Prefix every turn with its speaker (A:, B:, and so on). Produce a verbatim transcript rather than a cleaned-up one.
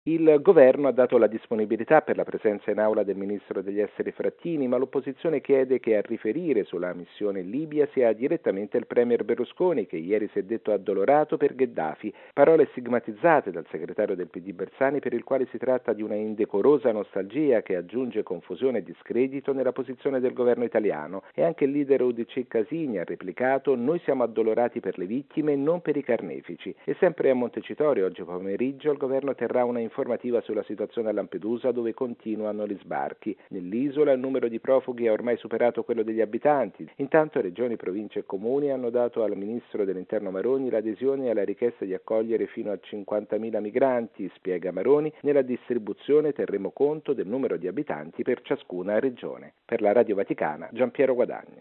A: Il governo ha dato la disponibilità per la presenza in aula del ministro degli esteri Frattini, ma l'opposizione chiede che a riferire sulla missione in Libia sia direttamente il premier Berlusconi, che ieri si è detto addolorato per Gheddafi, parole stigmatizzate dal segretario del P D Bersani, per il quale si tratta di una indecorosa nostalgia che aggiunge confusione e discredito nella posizione del governo italiano. E anche il leader U D C Casini ha replicato: noi siamo addolorati per le vittime, non per i carnefici. E sempre a Montecitorio oggi pomeriggio il governo terrà una informativa sulla situazione a Lampedusa, dove continuano gli sbarchi. Nell'isola il numero di profughi ha ormai superato quello degli abitanti. Intanto regioni, province e comuni hanno dato al ministro dell'interno Maroni l'adesione alla richiesta di accogliere fino a cinquantamila migranti. Spiega Maroni: nella distribuzione terremo conto del numero di abitanti per ciascuna regione. Per la Radio Vaticana, Giampiero Guadagni.